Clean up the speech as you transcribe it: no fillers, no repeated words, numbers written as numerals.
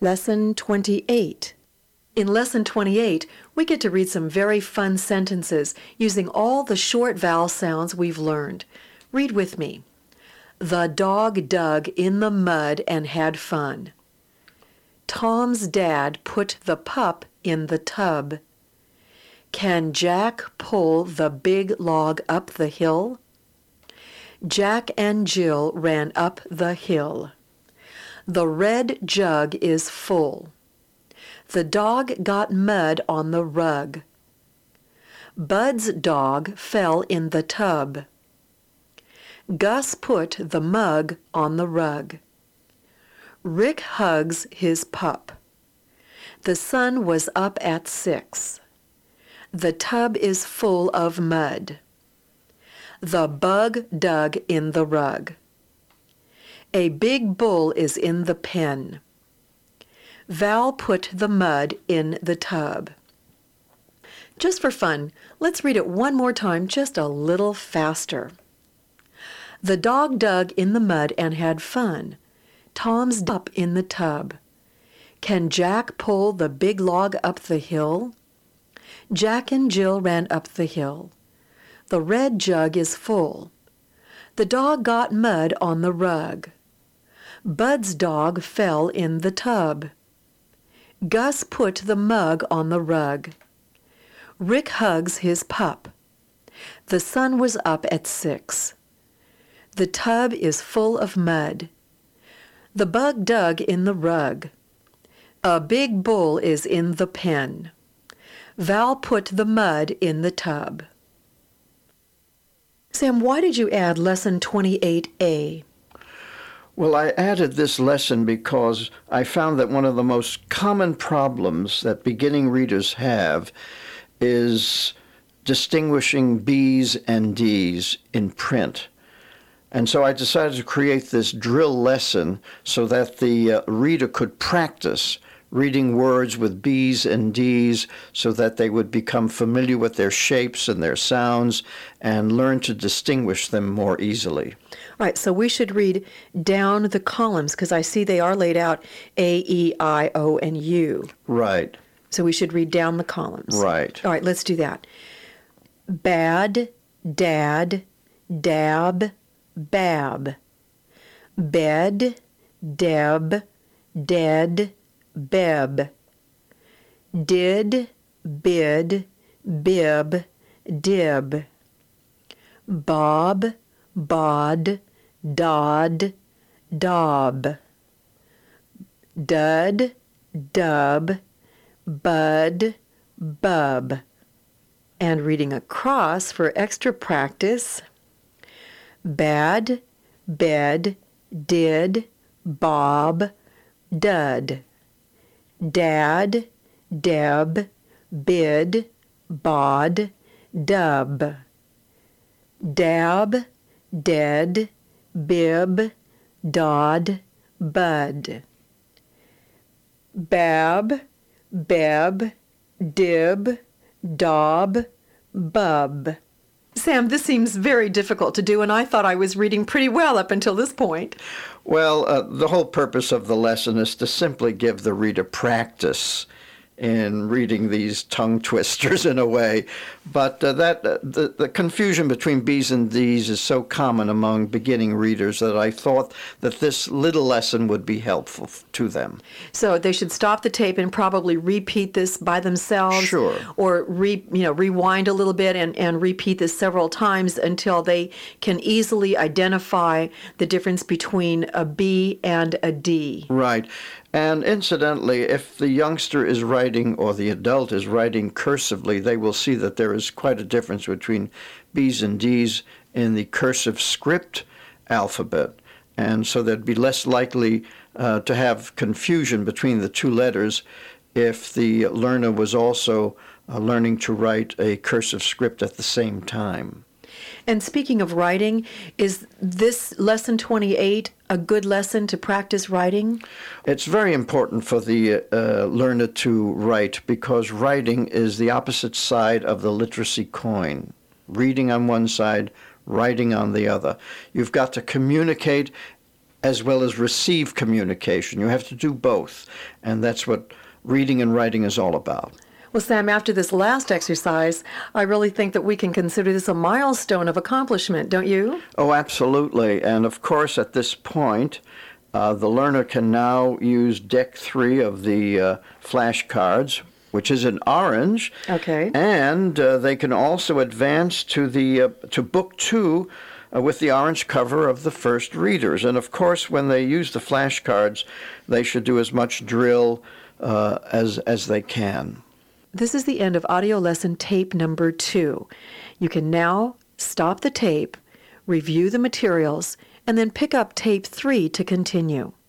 Lesson 28. In Lesson 28, we get to read some very fun sentences using all the short vowel sounds we've learned. Read with me. The dog dug in the mud and had fun. Tom's dad put the pup in the tub. Can Jack pull the big log up the hill? Jack and Jill ran up the hill. The red jug is full. The dog got mud on the rug. Bud's dog fell in the tub. Gus put the mug on the rug. Rick hugs his pup. The sun was up at 6. The tub is full of mud. The bug dug in the rug. A big bull is in the pen. Val put the mud in the tub. Just for fun, let's read it one more time, just a little faster. The dog dug in the mud and had fun. Tom's up in the tub. Can Jack pull the big log up the hill? Jack and Jill ran up the hill. The red jug is full. The dog got mud on the rug. Bud's dog fell in the tub. Gus put the mug on the rug. Rick hugs his pup. The sun was up at 6. The tub is full of mud. The bug dug in the rug. A big bull is in the pen. Val put the mud in the tub. Sam, why did you add Lesson 28A? Well, I added this lesson because I found that one of the most common problems that beginning readers have is distinguishing B's and D's in print. And so I decided to create this drill lesson so that the reader could practice reading words with B's and D's so that they would become familiar with their shapes and their sounds and learn to distinguish them more easily. All right, so we should read down the columns because I see they are laid out A, E, I, O, and U. Right. So we should read down the columns. Right. All right, let's do that. Bad, dad, dab, bab. Bed, deb, dead, beb. Did, bid, bib, dib. Bob, bod, dod, dob. Dud, dub, bud, bub. And reading across for extra practice. Bad, bed, did, bob, dud. Dad, deb, bid, bod, dub. Dab, dead, bib, dod, bud. Bab, beb, dib, dob, bub. Sam, this seems very difficult to do, and I thought I was reading pretty well up until this point. Well, the whole purpose of the lesson is to simply give the reader practice in reading these tongue twisters in a way. But the confusion between B's and D's is so common among beginning readers that I thought that this little lesson would be helpful to them. So they should stop the tape and probably repeat this by themselves. Sure. Or rewind a little bit and repeat this several times until they can easily identify the difference between a B and a D. Right. And incidentally, if the youngster is writing or the adult is writing cursively, they will see that there is quite a difference between B's and D's in the cursive script alphabet. And so they'd be less likely to have confusion between the two letters if the learner was also learning to write a cursive script at the same time. And speaking of writing, is this lesson 28 a good lesson to practice writing? It's very important for the learner to write because writing is the opposite side of the literacy coin. Reading on one side, writing on the other. You've got to communicate as well as receive communication. You have to do both, and that's what reading and writing is all about. Well, Sam, after this last exercise, I really think that we can consider this a milestone of accomplishment, don't you? Oh, absolutely. And of course, at this point, the learner can now use Deck 3 of the flashcards, which is in orange. Okay. And they can also advance to Book 2 with the orange cover of the first readers. And of course, when they use the flashcards, they should do as much drill as they can. This is the end of audio lesson tape number 2. You can now stop the tape, review the materials, and then pick up tape 3 to continue.